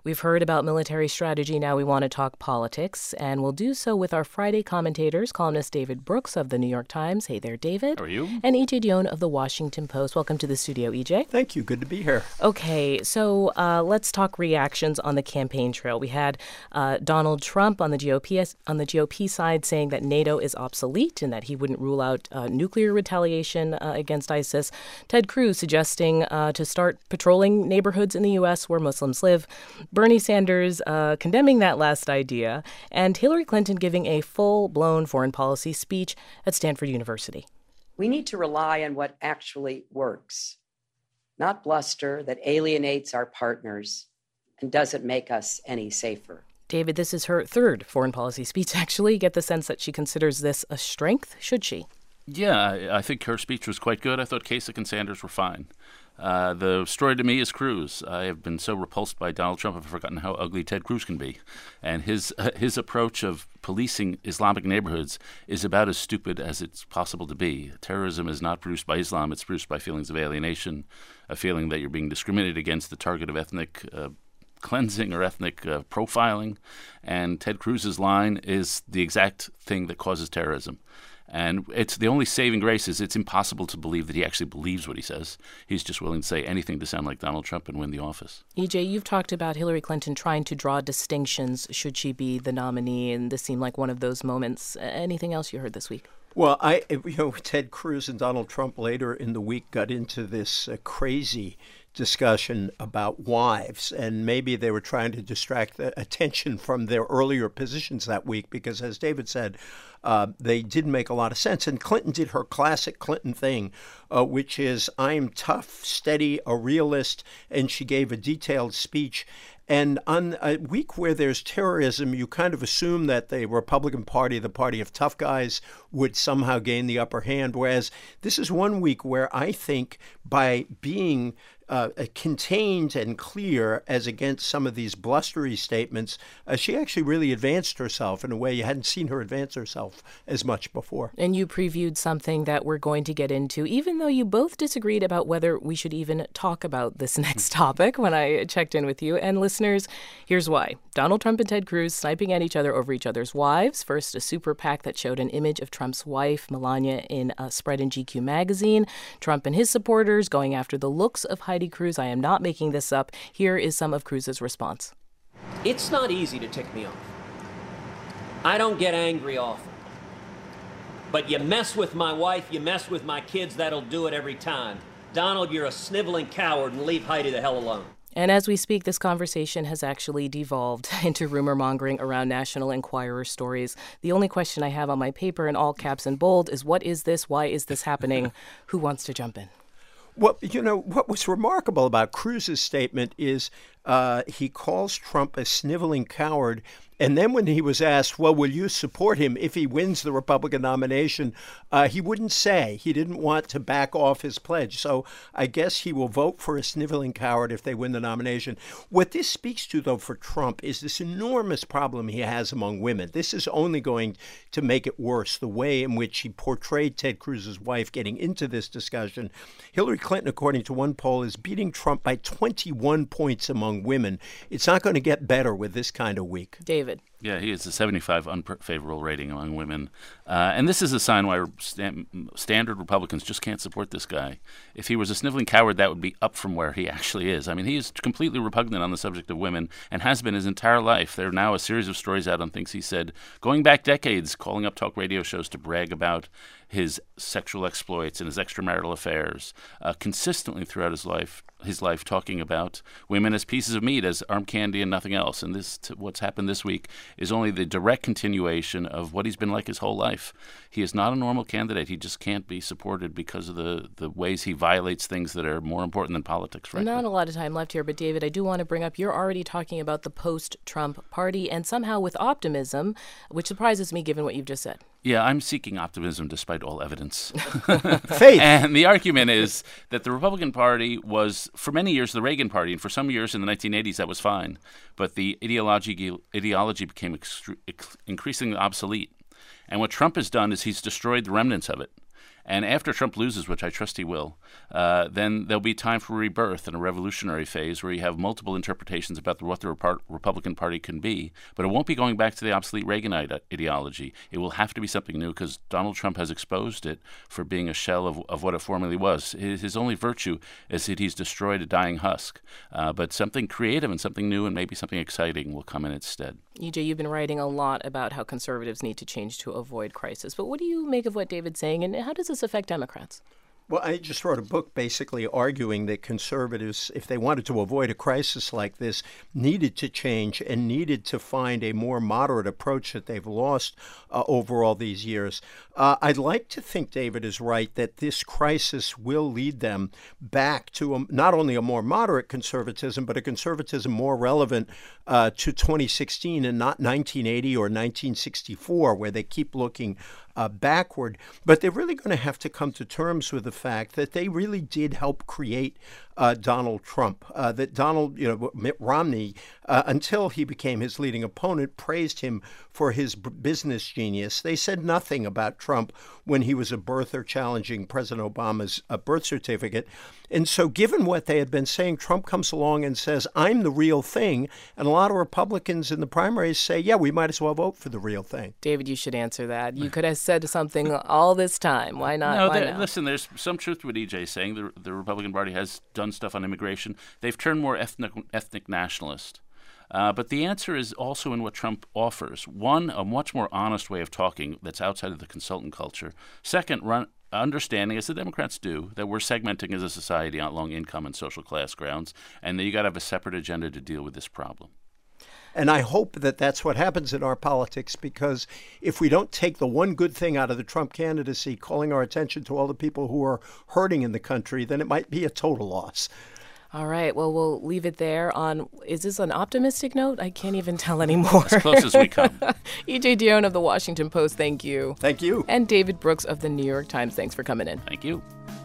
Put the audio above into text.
We've heard about military strategy. Now we want to talk politics, and we'll do so with our Friday commentators, columnist David Brooks of the New York Times. Hey there, David. How are you? And E.J. Dionne of the Washington Post. Welcome to the studio, E.J. Thank you. Good to be here. Okay, so let's talk reactions on the campaign trail. We had Donald Trump on the GOP side saying that NATO is obsolete and that he wouldn't rule out nuclear retaliation against ISIS. Ted Cruz suggesting to start patrolling neighborhoods in the U.S. where Muslims live. Bernie Sanders condemning that last idea. And Hillary Clinton giving a full-blown foreign policy speech at Stanford University. We need to rely on what actually works, not bluster that alienates our partners and doesn't make us any safer. David, this is her third foreign policy speech, actually. Get the sense that she considers this a strength, should she? Yeah, I think her speech was quite good. I thought Kasich and Sanders were fine. The story to me is Cruz. I have been so repulsed by Donald Trump, I've forgotten how ugly Ted Cruz can be. And his approach of policing Islamic neighborhoods is about as stupid as it's possible to be. Terrorism is not produced by Islam. It's produced by feelings of alienation, a feeling that you're being discriminated against, the target of ethnic cleansing or ethnic profiling. And Ted Cruz's line is the exact thing that causes terrorism. And it's the only saving grace is it's impossible to believe that he actually believes what he says. He's just willing to say anything to sound like Donald Trump and win the office. EJ, you've talked about Hillary Clinton trying to draw distinctions should she be the nominee, and this seemed like one of those moments. Anything else you heard this week? Well, Ted Cruz and Donald Trump later in the week got into this crazy discussion about wives, and maybe they were trying to distract the attention from their earlier positions that week because, as David said, they didn't make a lot of sense. And Clinton did her classic Clinton thing, which is, I'm tough, steady, a realist, and she gave a detailed speech. And on a week where there's terrorism, you kind of assume that the Republican Party, the party of tough guys, would somehow gain the upper hand, whereas this is one week where I think by being contained and clear as against some of these blustery statements, she actually really advanced herself in a way you hadn't seen her advance herself as much before. And you previewed something that we're going to get into, even though you both disagreed about whether we should even talk about this next topic when I checked in with you. And listeners, here's why. Donald Trump and Ted Cruz sniping at each other over each other's wives. First, a super PAC that showed an image of Trump's wife, Melania, in a spread in GQ magazine. Trump and his supporters going after the looks of Heidi Cruz. I am not making this up. Here is some of Cruz's response. It's not easy to tick me off. I don't get angry often. But you mess with my wife, you mess with my kids, that'll do it every time. Donald, you're a sniveling coward, and leave Heidi the hell alone. And as we speak, this conversation has actually devolved into rumor mongering around National Enquirer stories. The only question I have on my paper in all caps and bold is, what is this? Why is this happening? Who wants to jump in? Well, what was remarkable about Cruz's statement is he calls Trump a sniveling coward. And then when he was asked, well, will you support him if he wins the Republican nomination, he wouldn't say. He didn't want to back off his pledge. So I guess he will vote for a sniveling coward if they win the nomination. What this speaks to, though, for Trump is this enormous problem he has among women. This is only going to make it worse, the way in which he portrayed Ted Cruz's wife getting into this discussion. Hillary Clinton, according to one poll, is beating Trump by 21 points among women. It's not going to get better with this kind of week. David. Yeah, he has a 75 unfavorable rating among women. And this is a sign why standard Republicans just can't support this guy. If he was a sniveling coward, that would be up from where he actually is. I mean, he is completely repugnant on the subject of women and has been his entire life. There are now a series of stories out on things he said, going back decades, calling up talk radio shows to brag about his sexual exploits and his extramarital affairs, consistently throughout his life talking about women as pieces of meat, as arm candy and nothing else. And what's happened this week is only the direct continuation of what he's been like his whole life. He is not a normal candidate. He just can't be supported because of the ways he violates things that are more important than politics, frankly. Not a lot of time left here, but David, I do want to bring up, you're already talking about the post-Trump party, and somehow with optimism, which surprises me given what you've just said. Yeah, I'm seeking optimism despite all evidence. Faith. And the argument is that the Republican Party was, for many years, the Reagan Party, and for some years in the 1980s, that was fine. But the ideology became increasingly obsolete. And what Trump has done is he's destroyed the remnants of it. And after Trump loses, which I trust he will, then there'll be time for rebirth and a revolutionary phase where you have multiple interpretations about what the Republican Party can be. But it won't be going back to the obsolete Reaganite ideology. It will have to be something new because Donald Trump has exposed it for being a shell of what it formerly was. His only virtue is that he's destroyed a dying husk. But something creative and something new and maybe something exciting will come in its stead. EJ, you've been writing a lot about how conservatives need to change to avoid crisis. But what do you make of what David's saying, and how does this affect Democrats? Well, I just wrote a book basically arguing that conservatives, if they wanted to avoid a crisis like this, needed to change and needed to find a more moderate approach that they've lost over all these years. I'd like to think David is right that this crisis will lead them back to not only a more moderate conservatism, but a conservatism more relevant to 2016 and not 1980 or 1964, where they keep looking backward. But they're really going to have to come to terms with the fact that they really did help create Donald Trump. That Mitt Romney, until he became his leading opponent, praised him for his business genius. They said nothing about Trump when he was a birther challenging President Obama's birth certificate. And so given what they had been saying, Trump comes along and says, I'm the real thing. And a lot of Republicans in the primaries say, yeah, we might as well vote for the real thing. David, you should answer that. You could have said something all this time. Why not? No, Why not? Listen, there's some truth to what EJ is saying. The Republican Party has done stuff on immigration. They've turned more ethnic nationalist. But the answer is also in what Trump offers. One, a much more honest way of talking that's outside of the consultant culture. Second, understanding, as the Democrats do, that we're segmenting as a society along income and social class grounds, and that you got to have a separate agenda to deal with this problem. And I hope that that's what happens in our politics, because if we don't take the one good thing out of the Trump candidacy, calling our attention to all the people who are hurting in the country, then it might be a total loss. All right. Well, we'll leave it there on, is this an optimistic note? I can't even tell anymore. As close as we come. EJ Dionne of The Washington Post, thank you. Thank you. And David Brooks of The New York Times, thanks for coming in. Thank you.